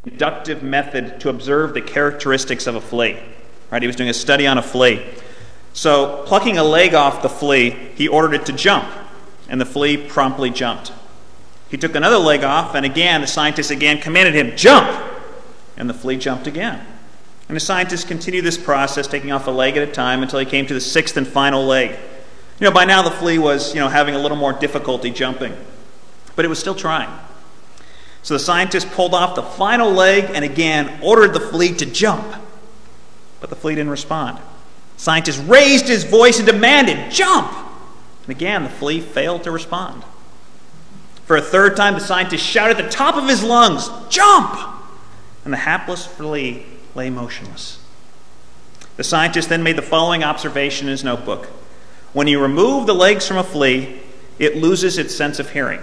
deductive method to observe the characteristics of a flea. Right? He was doing a study on a flea. So, plucking a leg off the flea, he ordered it to jump, and the flea promptly jumped. He took another leg off, and again, the scientist again commanded him, "Jump!" And the flea jumped again. And the scientist continued this process, taking off a leg at a time until he came to the sixth and final leg. By now the flea was, having a little more difficulty jumping, but it was still trying. So the scientist pulled off the final leg and again ordered the flea to jump. But the flea didn't respond. The scientist raised his voice and demanded, "Jump!" And again, the flea failed to respond. For a third time, the scientist shouted at the top of his lungs, "Jump!" And the hapless flea lay motionless. The scientist then made the following observation in his notebook. When you remove the legs from a flea, it loses its sense of hearing.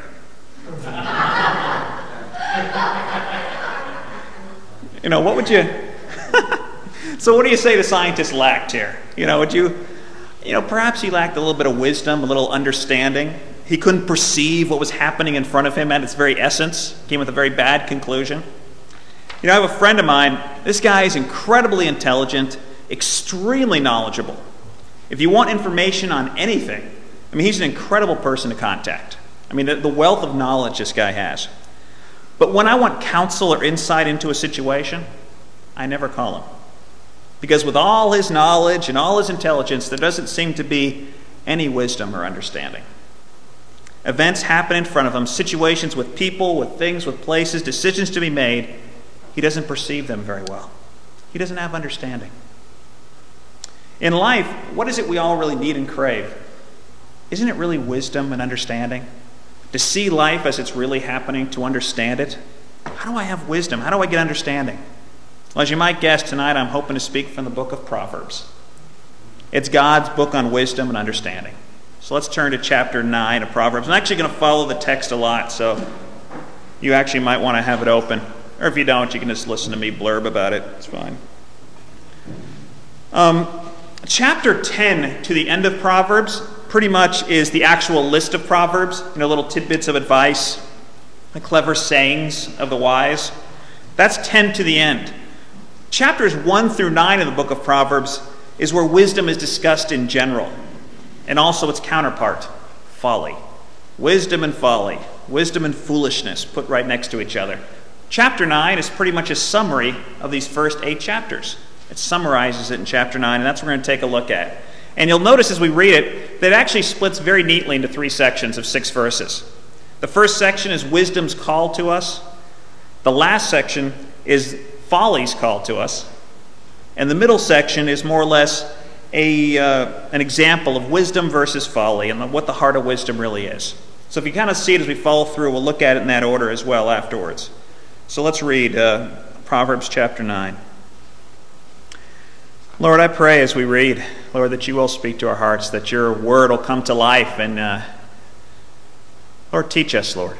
What would you... So what do you say the scientist lacked here? Perhaps he lacked a little bit of wisdom, a little understanding. He couldn't perceive what was happening in front of him at its very essence. Came with a very bad conclusion. I have a friend of mine. This guy is incredibly intelligent, extremely knowledgeable. If you want information on anything, he's an incredible person to contact. The wealth of knowledge this guy has. But when I want counsel or insight into a situation, I never call him. Because with all his knowledge and all his intelligence, there doesn't seem to be any wisdom or understanding. Events happen in front of him, situations with people, with things, with places, decisions to be made. He doesn't perceive them very well. He doesn't have understanding. In life, what is it we all really need and crave? Isn't it really wisdom and understanding? To see life as it's really happening, to understand it? How do I have wisdom? How do I get understanding? Well, as you might guess, tonight I'm hoping to speak from the book of Proverbs. It's God's book on wisdom and understanding. So let's turn to chapter 9 of Proverbs. I'm actually going to follow the text a lot, so you actually might want to have it open. Or if you don't, you can just listen to me blurb about it. It's fine. Chapter 10 to the end of Proverbs pretty much is the actual list of Proverbs, little tidbits of advice, the clever sayings of the wise. That's 10 to the end. Chapters 1 through 9 of the book of Proverbs is where wisdom is discussed in general, and also its counterpart, folly. Wisdom and folly, wisdom and foolishness put right next to each other. Chapter 9 is pretty much a summary of these first 8 chapters. It summarizes it in chapter 9, and that's what we're going to take a look at. And you'll notice as we read it that it actually splits very neatly into 3 sections of 6 verses. The first section is wisdom's call to us. The last section is folly's call to us. And the middle section is more or less an example of wisdom versus folly and what the heart of wisdom really is. So if you kind of see it as we follow through, we'll look at it in that order as well afterwards. So let's read Proverbs chapter 9. Lord, I pray as we read, Lord, that you will speak to our hearts, that your word will come to life, and Lord, teach us, Lord.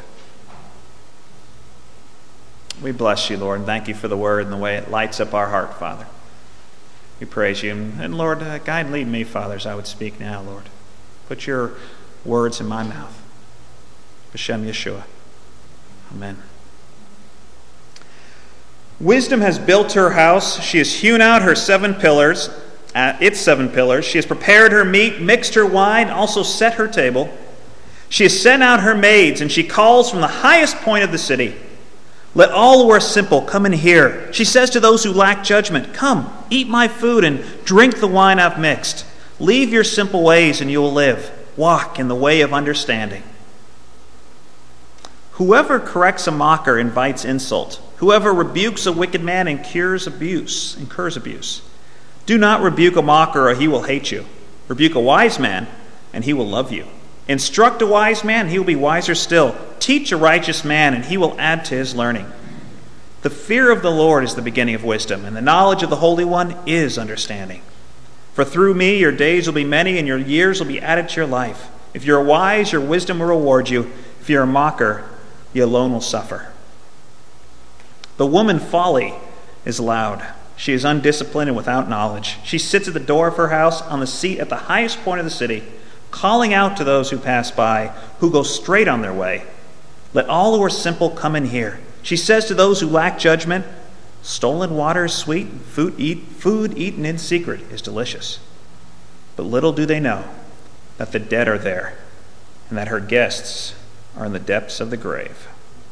We bless you, Lord, and thank you for the word and the way it lights up our heart, Father. We praise you. And Lord, guide and lead me, Father, as I would speak now, Lord. Put your words in my mouth. B'Shem Yeshua. Amen. Wisdom has built her house. She has hewn out her 7 pillars, its 7 pillars. She has prepared her meat, mixed her wine, also set her table. She has sent out her maids, and she calls from the highest point of the city. Let all who are simple come and hear. She says to those who lack judgment, come, eat my food and drink the wine I've mixed. Leave your simple ways and you will live. Walk in the way of understanding. Whoever corrects a mocker invites insult. Whoever rebukes a wicked man incurs abuse. Do not rebuke a mocker or he will hate you. Rebuke a wise man and he will love you. Instruct a wise man, he will be wiser still. Teach a righteous man, and he will add to his learning. The fear of the Lord is the beginning of wisdom, and the knowledge of the Holy One is understanding. For through me your days will be many, and your years will be added to your life. If you are wise, your wisdom will reward you. If you are a mocker, you alone will suffer. The woman folly is loud. She is undisciplined and without knowledge. She sits at the door of her house on the seat at the highest point of the city, calling out to those who pass by, who go straight on their way. Let all who are simple come and hear. She says to those who lack judgment, stolen water is sweet, food eaten in secret is delicious. But little do they know that the dead are there, and that her guests are in the depths of the grave.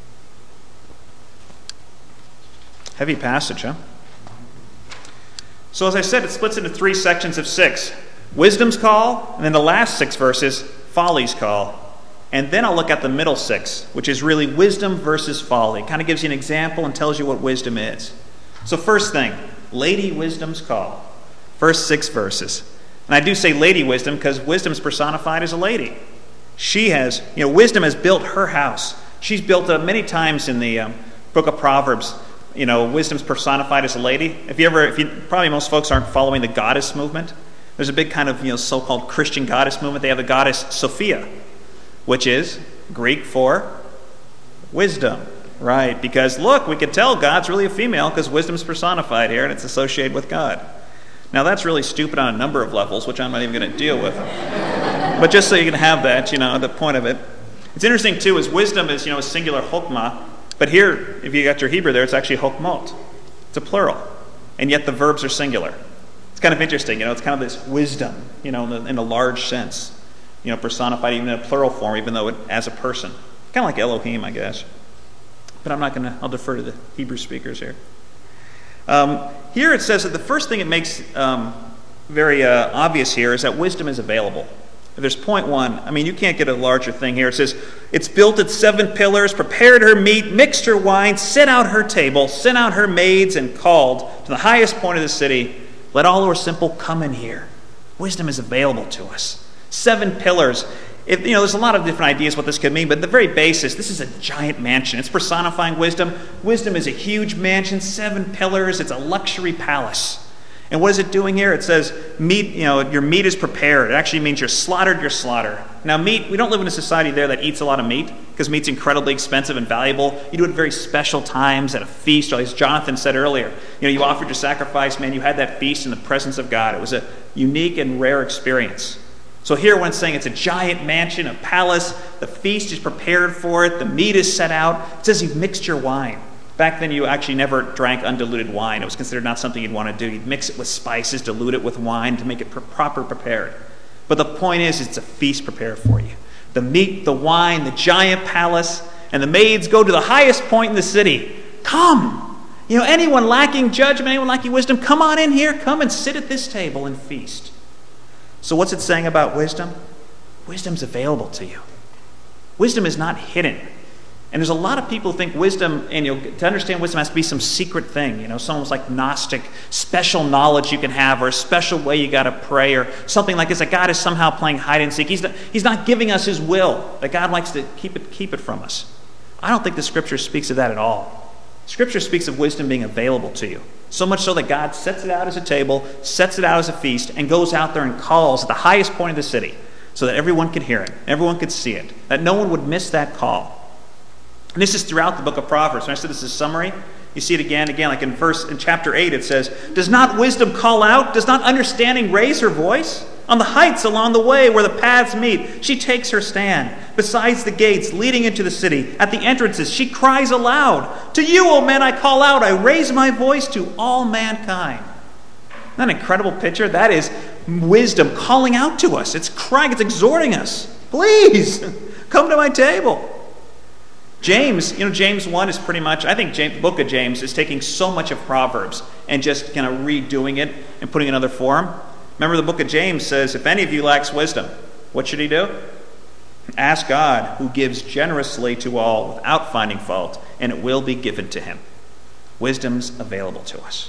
Heavy passage, huh? So as I said, it splits into 3 sections of 6. Wisdom's call, and then the last 6 verses, folly's call. And then I'll look at the middle 6, which is really wisdom versus folly. It kind of gives you an example and tells you what wisdom is. So first thing, Lady Wisdom's call. First 6 verses. And I do say Lady Wisdom because wisdom is personified as a lady. She has, wisdom has built her house. She's built it many times in the book of Proverbs. Wisdom's personified as a lady. Probably most folks aren't following the goddess movement. There's a big kind of, so-called Christian goddess movement. They have the goddess Sophia, which is Greek for wisdom, right? Because look, we can tell God's really a female because wisdom's personified here and it's associated with God. Now that's really stupid on a number of levels, which I'm not even going to deal with. But just so you can have that, the point of it. It's interesting too, is wisdom is, a singular chokmah, but here, if you got your Hebrew there, it's actually chokmot. It's a plural, and yet the verbs are singular. It's kind of interesting, it's kind of this wisdom, in a large sense, personified even in a plural form, even though it as a person. Kind of like Elohim, I guess. But I'll defer to the Hebrew speakers here. Here it says that the first thing it makes very obvious here is that wisdom is available. There's point 1. You can't get a larger thing here. It says, it's built its 7 pillars, prepared her meat, mixed her wine, set out her table, sent out her maids, and called to the highest point of the city, let all who are simple come in here. Wisdom is available to us. 7 pillars. There's a lot of different ideas what this could mean, but the very basis, this is a giant mansion. It's personifying wisdom. Wisdom is a huge mansion, 7 pillars. It's a luxury palace. And what is it doing here? It says, meat, your meat is prepared. It actually means you're slaughtered your slaughter. Now meat, we don't live in a society there that eats a lot of meat, because meat's incredibly expensive and valuable. You do it at very special times, at a feast, or as Jonathan said earlier. You offered your sacrifice, man, you had that feast in the presence of God. It was a unique and rare experience. So here when it's saying it's a giant mansion, a palace, the feast is prepared for it, the meat is set out, it says you've mixed your wine. Back then you actually never drank undiluted wine. It was considered not something you'd want to do. You'd mix it with spices, dilute it with wine to make it proper prepared. But the point is, it's a feast prepared for you. The meat, the wine, the giant palace, and the maids go to the highest point in the city. Come! Anyone lacking judgment, anyone lacking wisdom, come on in here, come and sit at this table and feast. So what's it saying about wisdom? Wisdom's available to you. Wisdom is not hidden. And there's a lot of people who think wisdom, and to understand wisdom has to be some secret thing, almost like Gnostic, special knowledge you can have, or a special way you got to pray, or something like this, that God is somehow playing hide and seek. He's not giving us his will, that God likes to keep it from us. I don't think the Scripture speaks of that at all. Scripture speaks of wisdom being available to you. So much so that God sets it out as a table, sets it out as a feast, and goes out there and calls at the highest point of the city so that everyone could hear it, everyone could see it, that no one would miss that call. And this is throughout the book of Proverbs. When I said this is a summary, you see it again, like in chapter 8 it says, does not wisdom call out? Does not understanding raise her voice? On the heights along the way where the paths meet, she takes her stand. Besides the gates leading into the city, at the entrances, she cries aloud. To you, O men, I call out. I raise my voice to all mankind. Isn't that an incredible picture? That is wisdom calling out to us. It's crying, it's exhorting us. Please, come to my table. James, James 1 is pretty much, I think the book of James is taking so much of Proverbs and just kind of redoing it and putting it in another form. Remember the book of James says, if any of you lacks wisdom, what should he do? Ask God, who gives generously to all without finding fault, and it will be given to him. Wisdom's available to us.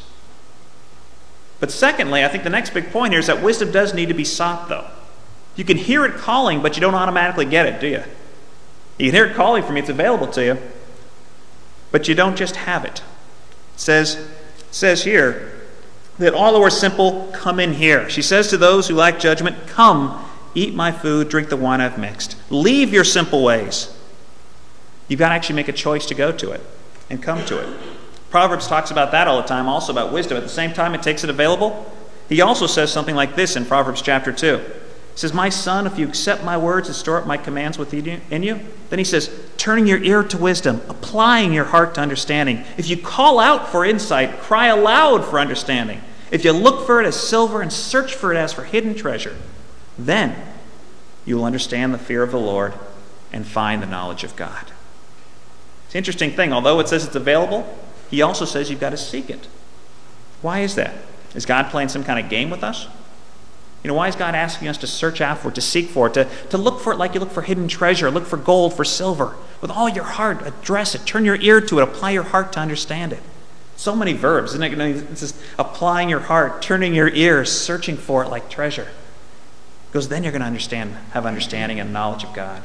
But secondly, I think the next big point here is that wisdom does need to be sought, though. You can hear it calling, but you don't automatically get it, do you? You can hear it calling from you, it's available to you, but you don't just have it. It says here that all who are simple, come in here. She says to those who lack judgment, come, eat my food, drink the wine I've mixed. Leave your simple ways. You've got to actually make a choice to go to it and come to it. Proverbs talks about that all the time, also about wisdom. At the same time, it takes it available. He also says something like this in Proverbs chapter 2. He says, my son, if you accept my words and store up my commands within you. Then he says, turning your ear to wisdom, applying your heart to understanding. If you call out for insight, cry aloud for understanding. If you look for it as silver and search for it as for hidden treasure, then you will understand the fear of the Lord and find the knowledge of God. It's an interesting thing. Although it says it's available, he also says you've got to seek it. Why is that? Is God playing some kind of game with us? Why is God asking us to search out for it, to seek for it, to look for it like you look for hidden treasure, look for gold, for silver? With all your heart, address it, turn your ear to it, apply your heart to understand it. So many verbs, isn't it? It's just applying your heart, turning your ear, searching for it like treasure. Because then you're going to have understanding and knowledge of God.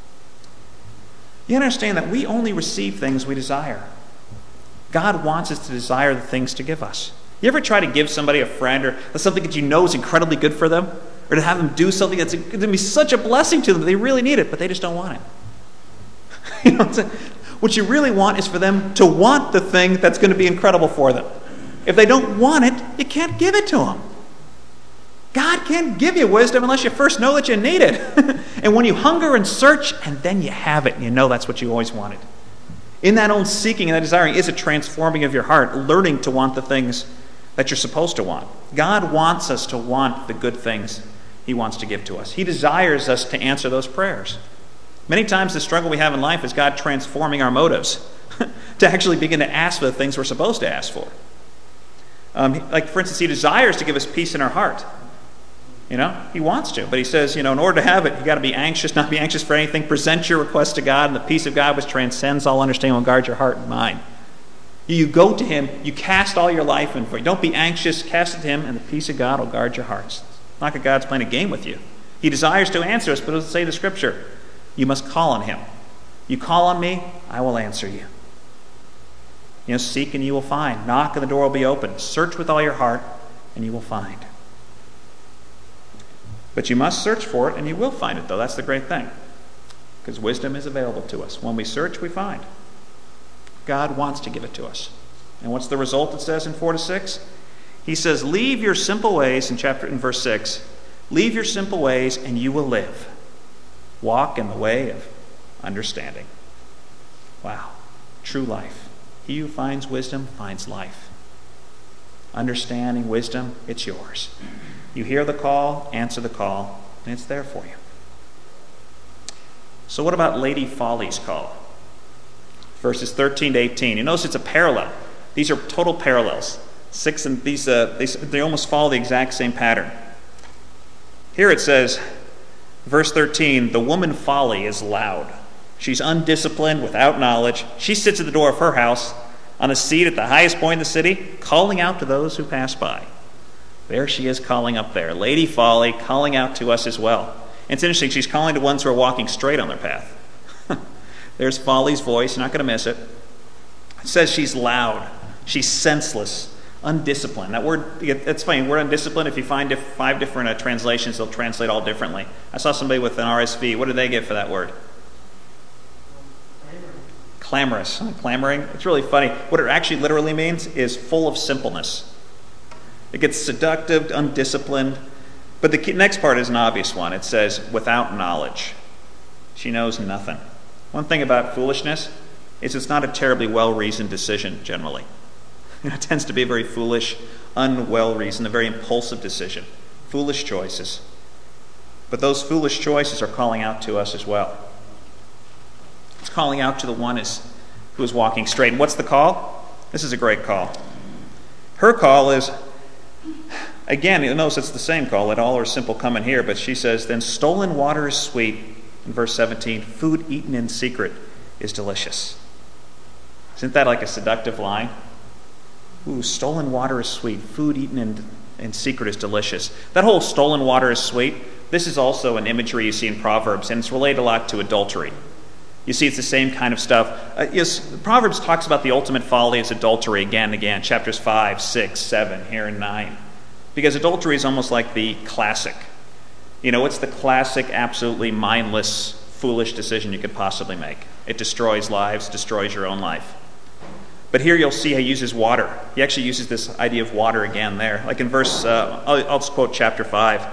You understand that we only receive things we desire. God wants us to desire the things to give us. You ever try to give somebody, a friend, or something that you know is incredibly good for them? Or to have them do something that's going to be such a blessing to them, they really need it, but they just don't want it. What you really want is for them to want the thing that's going to be incredible for them. If they don't want it, you can't give it to them. God can't give you wisdom unless you first know that you need it. And when you hunger and search, and then you have it, and you know that's what you always wanted. In that own seeking and that desiring is a transforming of your heart, learning to want the things that you're supposed to want. God wants us to want the good things he wants to give to us. He desires us to answer those prayers. Many times the struggle we have in life is God transforming our motives to actually begin to ask for the things we're supposed to ask for. Like, for instance, he desires to give us peace in our heart. He wants to, but he says, in order to have it, you got to be anxious, not be anxious for anything. Present your request to God, and the peace of God which transcends all understanding will guard your heart and mind. You go to him, you cast all your life in for you. Don't be anxious, cast it to him, and the peace of God will guard your hearts. It's not that God's playing a game with you. He desires to answer us, but it'll say the scripture, you must call on him. You call on me, I will answer you. Seek and you will find. Knock and the door will be open. Search with all your heart, and you will find. But you must search for it, and you will find it, though. That's the great thing. Because wisdom is available to us. When we search, we find. God wants to give it to us. And what's the result, it says in 4-6? He says, leave your simple ways, in verse 6, leave your simple ways, and you will live. Walk in the way of understanding. Wow. True life. He who finds wisdom finds life. Understanding, wisdom, it's yours. You hear the call, answer the call, and it's there for you. So what about Lady Folly's call? Verses 13-18. You notice it's a parallel. These are total parallels. 6 and these they almost follow the exact same pattern. Here it says, verse 13, the woman Folly is loud. She's undisciplined, without knowledge. She sits at the door of her house, on a seat at the highest point in the city, calling out to those who pass by. There she is calling up there. Lady Folly calling out to us as well. And it's interesting, she's calling to ones who are walking straight on their path. There's Folly's voice, you're not going to miss it. It says she's loud, she's senseless, undisciplined. That word, it's funny, word undisciplined, if you find 5 different translations, they'll translate all differently. I saw somebody with an RSV. What did they get for that word? Clamorous. Clamoring. It's really funny. What it actually literally means is full of simpleness. It gets seductive, undisciplined. But the next part is an obvious one. It says, without knowledge. She knows nothing. One thing about foolishness is it's not a terribly well-reasoned decision, generally. It tends to be a very foolish, unwell-reasoned, a very impulsive decision. Foolish choices. But those foolish choices are calling out to us as well. It's calling out to the one who is walking straight. And what's the call? This is a great call. Her call is, again, you'll notice it's the same call. Let all are simple come in here. But she says, then stolen water is sweet. In verse 17, food eaten in secret is delicious. Isn't that like a seductive line? Ooh, stolen water is sweet. Food eaten in secret is delicious. That whole stolen water is sweet, this is also an imagery you see in Proverbs, and it's related a lot to adultery. You see, it's the same kind of stuff. Proverbs talks about the ultimate folly as adultery again and again, chapters 5, 6, 7, here and 9. Because adultery is almost like the classic. It's the classic, absolutely mindless, foolish decision you could possibly make. It destroys lives, destroys your own life. But here you'll see he uses water. He actually uses this idea of water again there. Like in verse, I'll just quote chapter 5.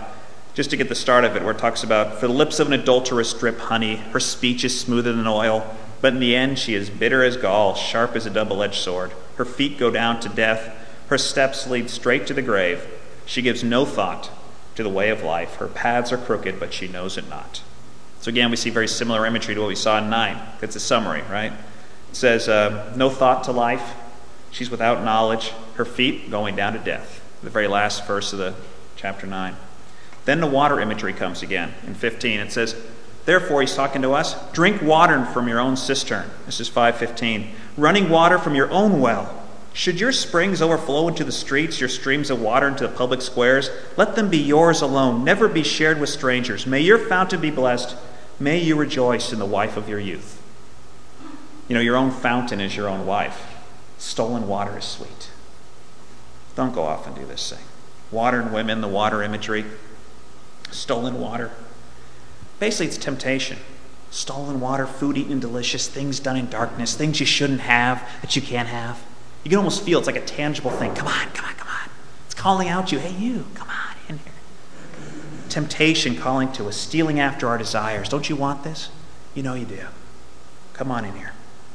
Just to get the start of it, where it talks about, for the lips of an adulteress drip honey, her speech is smoother than oil, but in the end she is bitter as gall, sharp as a double-edged sword. Her feet go down to death, her steps lead straight to the grave. She gives no thought to the way of life. Her paths are crooked, but she knows it not. So again, we see very similar imagery to what we saw in 9. That's a summary, right? It says, no thought to life. She's without knowledge. Her feet going down to death. The very last verse of the chapter 9. Then the water imagery comes again in 15. It says, therefore, he's talking to us, drink water from your own cistern. This is 5:15. Running water from your own well. Should your springs overflow into the streets, your streams of water into the public squares, let them be yours alone, never be shared with strangers. May your fountain be blessed. May you rejoice in the wife of your youth. You know, your own fountain is your own wife. Stolen water is sweet. Don't go off and do this thing. Water and women, the water imagery. Stolen water. Basically, it's temptation. Stolen water, food eaten and delicious, things done in darkness, things you shouldn't have that you can't have. You can almost feel it's like a tangible thing. Come on, come on, come on. It's calling out to you. Hey, you, come on in here. Temptation calling to us, stealing after our desires. Don't you want this? You know you do. Come on in here.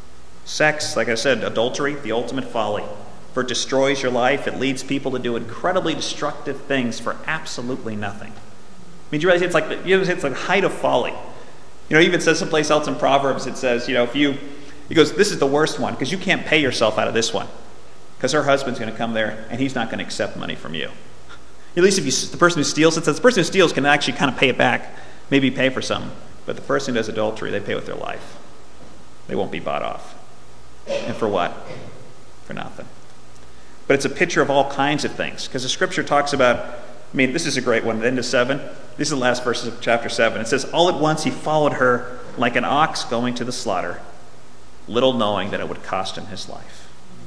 Sex, like I said, adultery, the ultimate folly. For it destroys your life. It leads people to do incredibly destructive things for absolutely nothing. I mean, do you realize it's like the height of folly? You know, it even says someplace else in Proverbs, it says, you know, he goes, this is the worst one, because you can't pay yourself out of this one. Because her husband's going to come there, and he's not going to accept money from you. At least if the person who steals, it says the person who steals can actually kind of pay it back, maybe pay for something. But the person who does adultery, they pay with their life. They won't be bought off. And for what? For nothing. But it's a picture of all kinds of things, because the scripture talks about, I mean, this is a great one, the end of 7. These are the last verses of chapter 7. It says, all at once he followed her like an ox going to the slaughter, little knowing that it would cost him his life.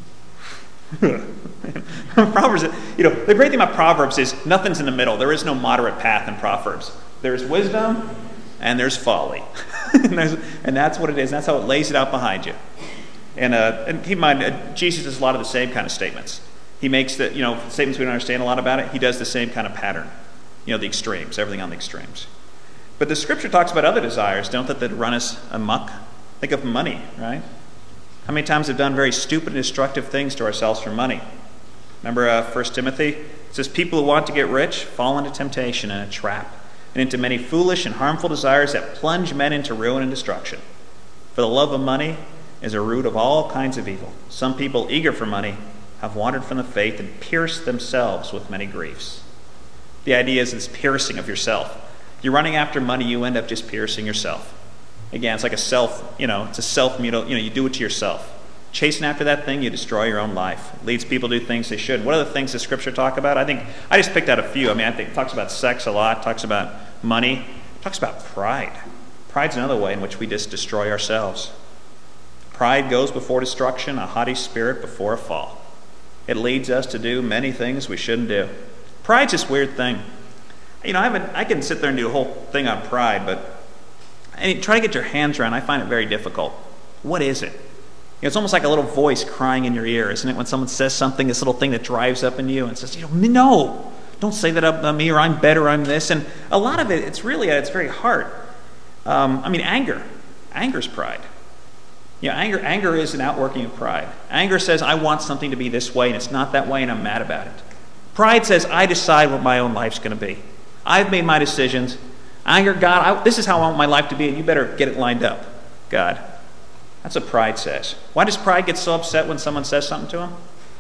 Proverbs, you know, the great thing about Proverbs is nothing's in the middle. There is no moderate path in Proverbs. There's wisdom and there's folly. and that's what it is. That's how it lays it out behind you. And keep in mind, Jesus does a lot of the same kind of statements. He makes statements we don't understand a lot about it. He does the same kind of pattern. You know, the extremes, everything on the extremes. But the scripture talks about other desires, don't that run us amok? Think of money, right? How many times have done very stupid and destructive things to ourselves for money? Remember 1 Timothy? It says, people who want to get rich fall into temptation and a trap, and into many foolish and harmful desires that plunge men into ruin and destruction. For the love of money is a root of all kinds of evil. Some people eager for money have wandered from the faith and pierced themselves with many griefs. The idea is this piercing of yourself. If you're running after money, you end up just piercing yourself. Again, it's like it's a self-mutilation, you do it to yourself. Chasing after that thing, you destroy your own life. It leads people to do things they shouldn't. What are the things the scripture talk about? I just picked out a few. I think it talks about sex a lot, talks about money, it talks about pride. Pride's another way in which we just destroy ourselves. Pride goes before destruction, a haughty spirit before a fall. It leads us to do many things we shouldn't do. Pride's this weird thing. I can sit there and do a whole thing on pride, but try to get your hands around, I find it very difficult. What is it? It's almost like a little voice crying in your ear, isn't it? When someone says something, this little thing that drives up in you and says, no, don't say that about me, or I'm better, I'm this. And a lot of it, it's really at its very heart. Anger. Anger's pride. Anger is an outworking of pride. Anger says, I want something to be this way, and it's not that way, and I'm mad about it. Pride says, I decide what my own life's going to be. I've made my decisions. Anger, God, this is how I want my life to be, and you better get it lined up, God. That's what pride says. Why does pride get so upset when someone says something to him?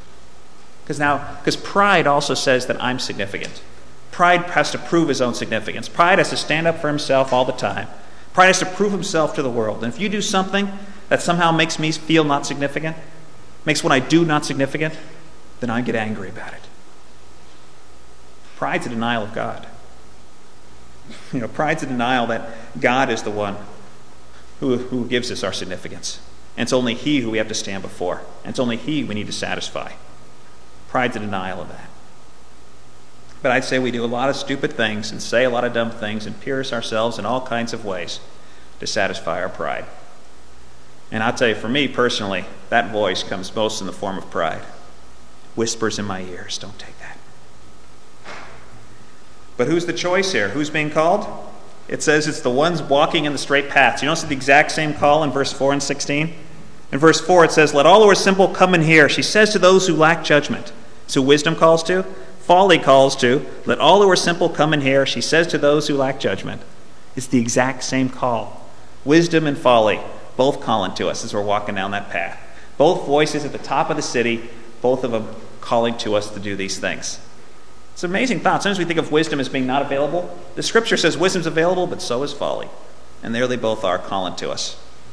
Because pride also says that I'm significant. Pride has to prove his own significance. Pride has to stand up for himself all the time. Pride has to prove himself to the world. And if you do something that somehow makes me feel not significant, makes what I do not significant, then I get angry about it. Pride's a denial of God. Pride's a denial that God is the one who gives us our significance. And it's only He who we have to stand before. And it's only He we need to satisfy. Pride's a denial of that. But I'd say we do a lot of stupid things and say a lot of dumb things and pierce ourselves in all kinds of ways to satisfy our pride. And I'll tell you, for me personally, that voice comes most in the form of pride. Whispers in my ears, don't take that. But who's the choice here? Who's being called? It says it's the ones walking in the straight paths. You notice the exact same call in verse 4 and 16? In verse 4 it says, "Let all who are simple come and hear." She says to those who lack judgment. It's who wisdom calls to. Folly calls to. Let all who are simple come and hear. She says to those who lack judgment. It's the exact same call. Wisdom and folly, both calling to us as we're walking down that path. Both voices at the top of the city, both of them calling to us to do these things. It's an amazing thought. Sometimes we think of wisdom as being not available. The scripture says wisdom's available, but so is folly. And there they both are calling to us.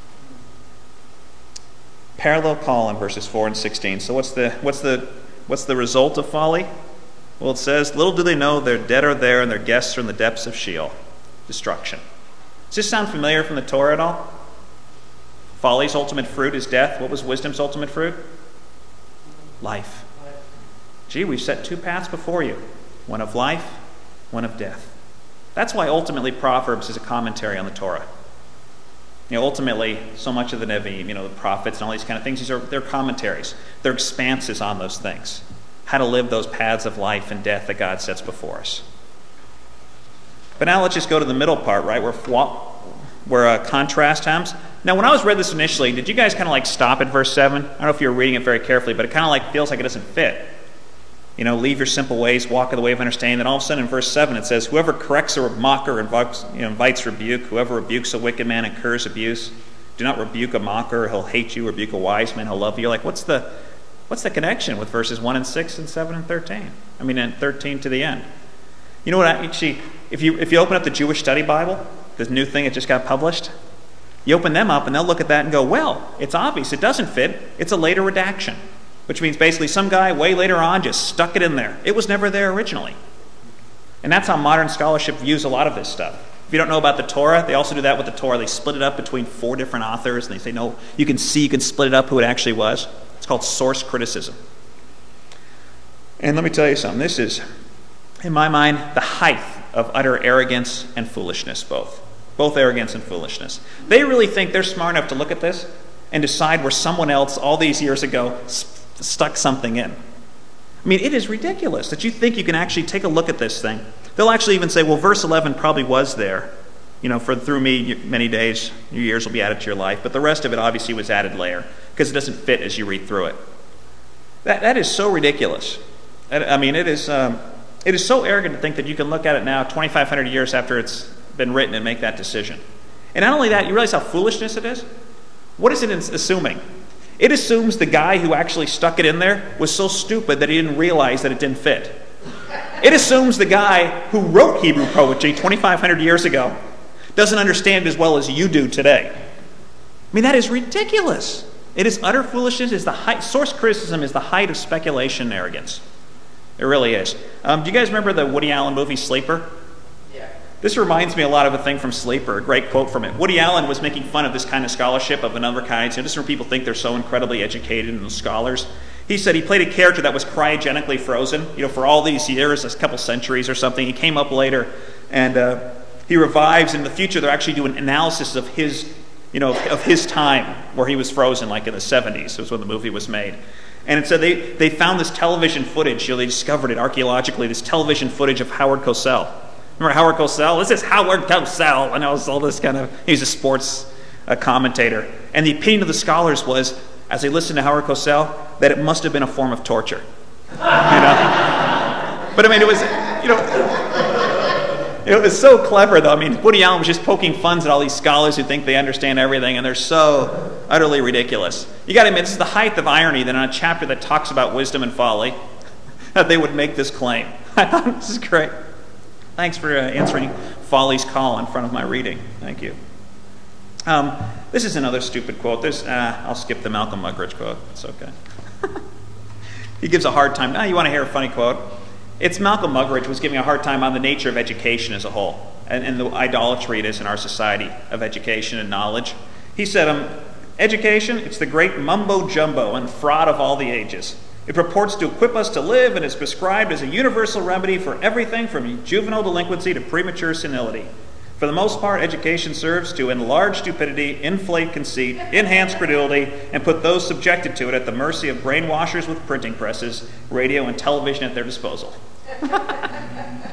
Parallel call in verses 4 and 16. So what's the result of folly? Well, it says, "Little do they know their dead are there and their guests are in the depths of Sheol." Destruction. Does this sound familiar from the Torah at all? Folly's ultimate fruit is death. What was wisdom's ultimate fruit? Life. Gee, we've set two paths before you. One of life, one of death. That's why ultimately Proverbs is a commentary on the Torah. Ultimately, so much of the Nevi'im, the prophets and all these kind of things, they're commentaries. They're expanses on those things. How to live those paths of life and death that God sets before us. But now let's just go to the middle part, right, where contrast comes. Now, when I was read this initially, did you guys kind of stop at verse 7? I don't know if you were reading it very carefully, but it kind of feels like it doesn't fit. Leave your simple ways, walk in the way of understanding. Then all of a sudden in verse 7 it says, "Whoever corrects a mocker invites rebuke. Whoever rebukes a wicked man incurs abuse. Do not rebuke a mocker, he'll hate you. Rebuke a wise man, he'll love you." You're like, what's the connection with verses 1 and 6 and 7 and 13? And 13 to the end. You know what? Actually, if you open up the Jewish Study Bible, this new thing that just got published, you open them up and they'll look at that and go, well, it's obvious. It doesn't fit. It's a later redaction. Which means basically some guy way later on just stuck it in there. It was never there originally. And that's how modern scholarship views a lot of this stuff. If you don't know about the Torah, they also do that with the Torah. They split it up between 4 different authors, and they say, no, you can split it up who it actually was. It's called source criticism. And let me tell you something. This is, in my mind, the height of utter arrogance and foolishness, both. Both arrogance and foolishness. They really think they're smart enough to look at this and decide where someone else all these years ago stuck something in. It is ridiculous that you think you can actually take a look at this thing. They'll actually even say, well, verse 11 probably was there. Through me, many days, your years will be added to your life. But the rest of it obviously was added later because it doesn't fit as you read through it. That is so ridiculous. It is so arrogant to think that you can look at it now 2,500 years after it's been written and make that decision. And not only that, you realize how foolishness it is? What is it assuming? It assumes the guy who actually stuck it in there was so stupid that he didn't realize that it didn't fit. It assumes the guy who wrote Hebrew poetry 2,500 years ago doesn't understand it as well as you do today. That is ridiculous. It is utter foolishness. Source criticism is the height of speculation and arrogance. It really is. Do you guys remember the Woody Allen movie Sleeper? This reminds me a lot of a thing from Sleeper, a great quote from it. Woody Allen was making fun of this kind of scholarship of a number of kinds. Just when people think they're so incredibly educated and scholars. He said he played a character that was cryogenically frozen, for all these years, a couple centuries or something. He came up later and he revives. In the future, they're actually doing analysis of his time where he was frozen, like in the 70s. It was when the movie was made. And it said they found this television footage. They discovered it archaeologically, this television footage of Howard Cosell. Remember Howard Cosell? This is Howard Cosell. And it was all this he's a sports commentator. And the opinion of the scholars was, as they listened to Howard Cosell, that it must have been a form of torture. But it was, it was so clever, though. Woody Allen was just poking fun at all these scholars who think they understand everything, and they're so utterly ridiculous. You got to admit, this is the height of irony that in a chapter that talks about wisdom and folly, that they would make this claim. I thought this is great. Thanks for answering Folly's call in front of my reading. Thank you. This is another stupid quote. I'll skip the Malcolm Muggeridge quote. It's okay. He gives a hard time. Now you want to hear a funny quote? It's Malcolm Muggeridge was giving a hard time on the nature of education as a whole and the idolatry it is in our society of education and knowledge. He said, education, it's the great mumbo-jumbo and fraud of all the ages. It purports to equip us to live and is prescribed as a universal remedy for everything from juvenile delinquency to premature senility. For the most part, education serves to enlarge stupidity, inflate conceit, enhance credulity, and put those subjected to it at the mercy of brainwashers with printing presses, radio, and television at their disposal.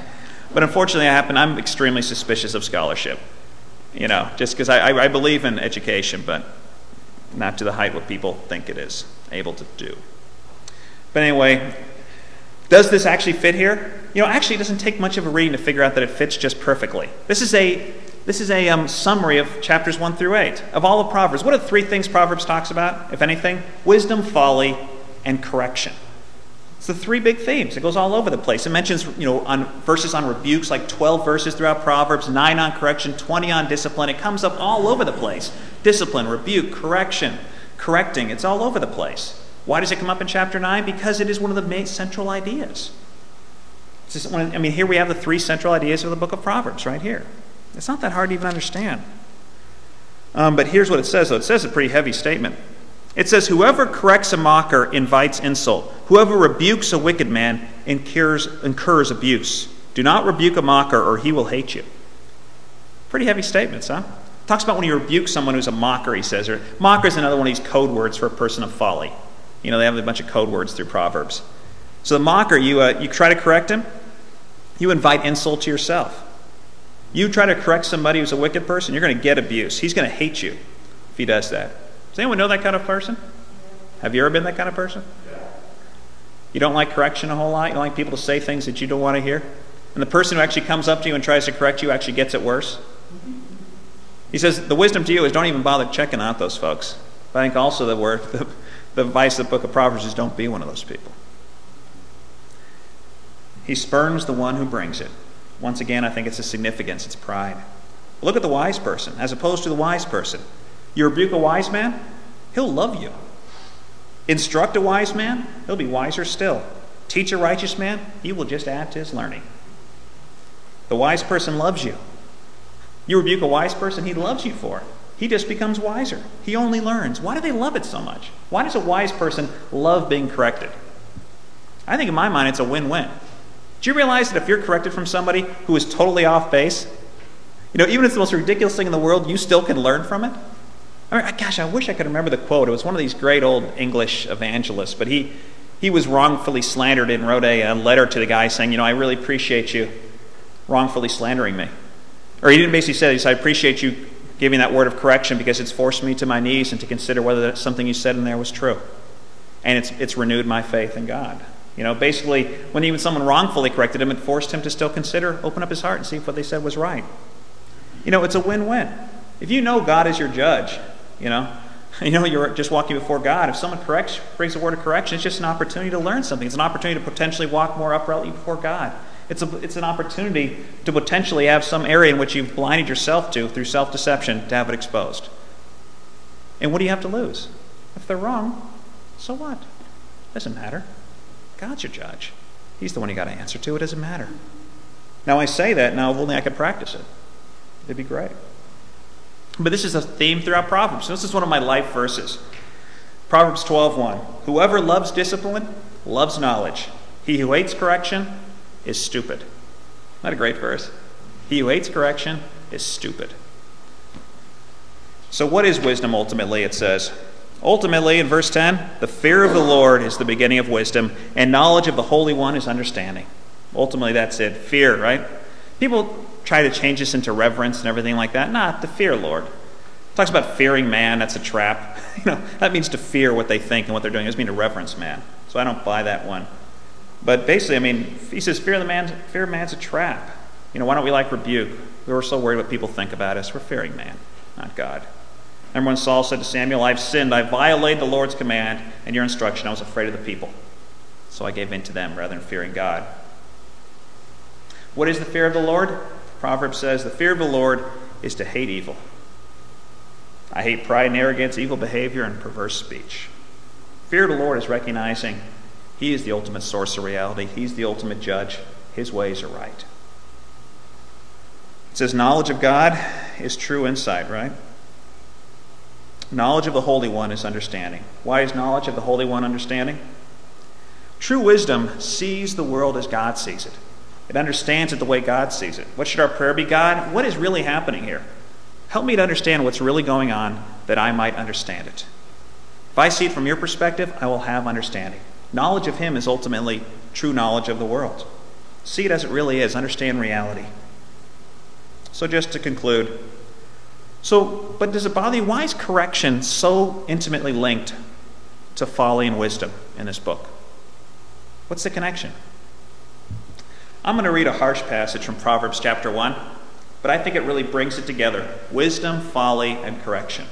But unfortunately, I'm extremely suspicious of scholarship. Just because I believe in education, but not to the height what people think it is able to do. But anyway, does this actually fit here? Actually, it doesn't take much of a reading to figure out that it fits just perfectly. This is a summary of chapters 1 through 8 of all of Proverbs. What are the three things Proverbs talks about, if anything? Wisdom, folly, and correction. It's the three big themes. It goes all over the place. It mentions, on verses on rebukes, like 12 verses throughout Proverbs, 9 on correction, 20 on discipline. It comes up all over the place. Discipline, rebuke, correction, correcting. It's all over the place. Why does it come up in chapter 9? Because it is one of the main central ideas. Here we have the three central ideas of the book of Proverbs right here. It's not that hard to even understand. But here's what it says, though. It says a pretty heavy statement. It says, whoever corrects a mocker invites insult. Whoever rebukes a wicked man incurs abuse. Do not rebuke a mocker, or he will hate you. Pretty heavy statements, huh? It talks about when you rebuke someone who's a mocker, he says. Or mocker is another one of these code words for a person of folly. They have a bunch of code words through Proverbs. So the mocker, you try to correct him, you invite insult to yourself. You try to correct somebody who's a wicked person, you're going to get abuse. He's going to hate you if he does that. Does anyone know that kind of person? Have you ever been that kind of person? Yeah. You don't like correction a whole lot? You don't like people to say things that you don't want to hear? And the person who actually comes up to you and tries to correct you actually gets it worse? He says, the wisdom to you is don't even bother checking out those folks. But I think also the advice of the book of Proverbs is don't be one of those people. He spurns the one who brings it. Once again, I think it's a significance, it's pride. Look at the wise person, as opposed to the wise person. You rebuke a wise man, he'll love you. Instruct a wise man, he'll be wiser still. Teach a righteous man, he will just add to his learning. The wise person loves you. You rebuke a wise person, he loves you for it. He just becomes wiser. He only learns. Why do they love it so much? Why does a wise person love being corrected? I think in my mind it's a win-win. Do you realize that if you're corrected from somebody who is totally off base, even if it's the most ridiculous thing in the world, you still can learn from it? I wish I could remember the quote. It was one of these great old English evangelists, but he was wrongfully slandered and wrote a letter to the guy saying, I really appreciate you wrongfully slandering me. Or he didn't basically say, I appreciate you giving that word of correction because it's forced me to my knees and to consider whether something you said in there was true. And it's renewed my faith in God. Basically, when even someone wrongfully corrected him, it forced him to still open up his heart and see if what they said was right. It's a win-win. If you know God is your judge, you're just walking before God. If someone brings a word of correction, it's just an opportunity to learn something. It's an opportunity to potentially walk more uprightly before God. It's an opportunity to potentially have some area in which you've blinded yourself to through self-deception to have it exposed. And what do you have to lose? If they're wrong, so what? Doesn't matter. God's your judge. He's the one you got to answer to. It doesn't matter. Now I say that, now if only I could practice it. It'd be great. But this is a theme throughout Proverbs. This is one of my life verses. Proverbs 12:1. Whoever loves discipline loves knowledge. He who hates correction is stupid. Not a great verse. He who hates correction is stupid. So what is wisdom ultimately, it says? Ultimately, in verse 10, the fear of the Lord is the beginning of wisdom, and knowledge of the Holy One is understanding. Ultimately, that's it. Fear, right? People try to change this into reverence and everything like that. Not the fear, Lord. It talks about fearing man. That's a trap. That means to fear what they think and what they're doing. It doesn't mean to reverence man. So I don't buy that one. But basically, he says fear of man's a trap. Why don't we like rebuke? We're so worried what people think about us. We're fearing man, not God. Remember when Saul said to Samuel, I've sinned, I violated the Lord's command and your instruction. I was afraid of the people. So I gave in to them rather than fearing God. What is the fear of the Lord? Proverbs says, the fear of the Lord is to hate evil. I hate pride and arrogance, evil behavior, and perverse speech. Fear of the Lord is recognizing He is the ultimate source of reality. He's the ultimate judge. His ways are right. It says knowledge of God is true insight, right? Knowledge of the Holy One is understanding. Why is knowledge of the Holy One understanding? True wisdom sees the world as God sees it. It understands it the way God sees it. What should our prayer be? God, what is really happening here? Help me to understand what's really going on that I might understand it. If I see it from your perspective, I will have understanding. Knowledge of Him is ultimately true knowledge of the world. See it as it really is. Understand reality. So just to conclude, but does it bother you? Why is correction so intimately linked to folly and wisdom in this book? What's the connection? I'm going to read a harsh passage from Proverbs chapter 1, but I think it really brings it together. Wisdom, folly, and correction.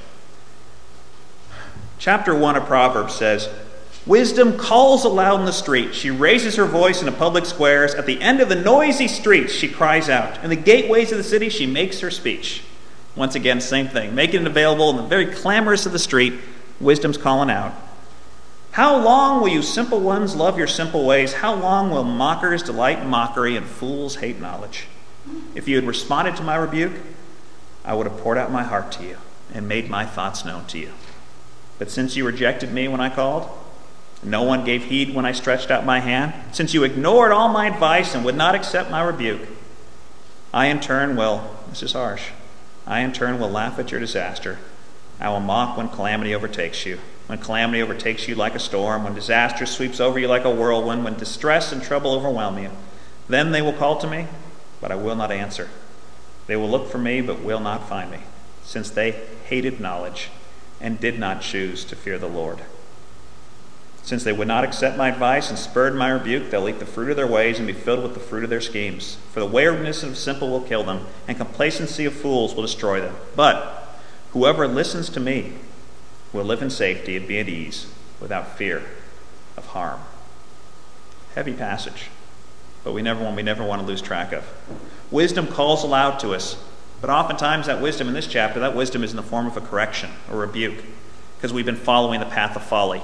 Chapter 1 of Proverbs says, "Wisdom calls aloud in the street. She raises her voice in the public squares. At the end of the noisy streets, she cries out. In the gateways of the city, she makes her speech." Once again, same thing. Making it available in the very clamorous of the street. Wisdom's calling out. "How long will you simple ones love your simple ways? How long will mockers delight in mockery and fools hate knowledge? If you had responded to my rebuke, I would have poured out my heart to you and made my thoughts known to you. But since you rejected me when I called, no one gave heed when I stretched out my hand, since you ignored all my advice and would not accept my rebuke, I in turn will," this is harsh, "I in turn will laugh at your disaster. I will mock when calamity overtakes you. When calamity overtakes you like a storm, when disaster sweeps over you like a whirlwind, when distress and trouble overwhelm you. Then they will call to me, but I will not answer. They will look for me, but will not find me, since they hated knowledge and did not choose to fear the Lord. Since they would not accept my advice and spurned my rebuke, they'll eat the fruit of their ways and be filled with the fruit of their schemes. For the waywardness of the simple will kill them, and complacency of fools will destroy them. But whoever listens to me will live in safety and be at ease, without fear of harm." Heavy passage, but we never want to lose track of. Wisdom calls aloud to us, but oftentimes that wisdom in this chapter, that wisdom is in the form of a correction or rebuke, because we've been following the path of folly.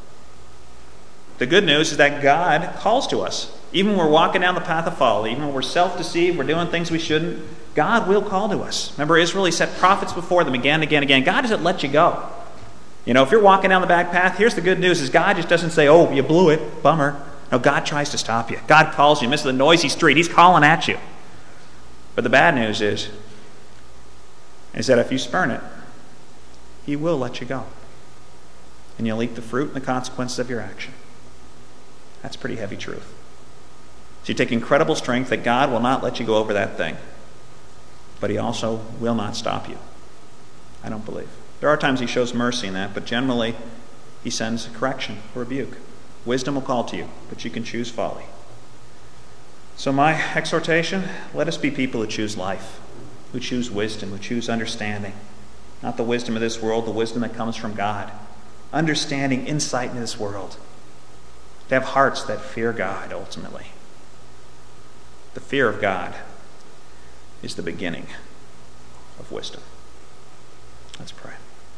The good news is that God calls to us. Even when we're walking down the path of folly, even when we're self-deceived, we're doing things we shouldn't, God will call to us. Remember, Israel, he set prophets before them again and again and again. God doesn't let you go. If you're walking down the back path, here's the good news, is God just doesn't say, "Oh, you blew it, bummer." No, God tries to stop you. God calls you. Midst of the noisy street, he's calling at you. But the bad news is that if you spurn it, he will let you go. And you'll eat the fruit and the consequences of your action. That's pretty heavy truth. So you take incredible strength that God will not let you go over that thing. But he also will not stop you. I don't believe. There are times he shows mercy in that, but generally he sends a correction, a rebuke. Wisdom will call to you, but you can choose folly. So my exhortation, let us be people who choose life, who choose wisdom, who choose understanding. Not the wisdom of this world, the wisdom that comes from God. Understanding, insight into this world. To have hearts that fear God, ultimately. The fear of God is the beginning of wisdom. Let's pray.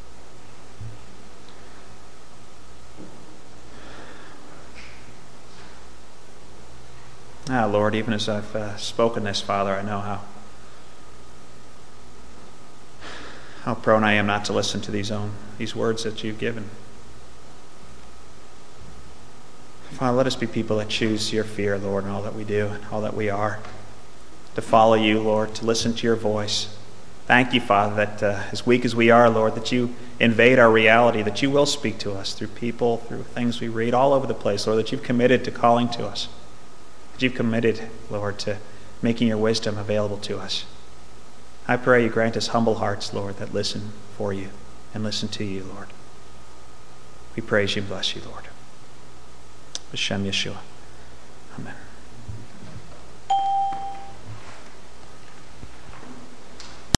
Lord, even as I've spoken this, Father, I know how prone I am not to listen to these words that you've given. Father, let us be people that choose your fear, Lord, in all that we do and all that we are. To follow you, Lord, to listen to your voice. Thank you, Father, that as weak as we are, Lord, that you invade our reality, that you will speak to us through people, through things we read all over the place, Lord, that you've committed to calling to us. That you've committed, Lord, to making your wisdom available to us. I pray you grant us humble hearts, Lord, that listen for you and listen to you, Lord. We praise you and bless you, Lord. B'Shem Yeshua. Amen.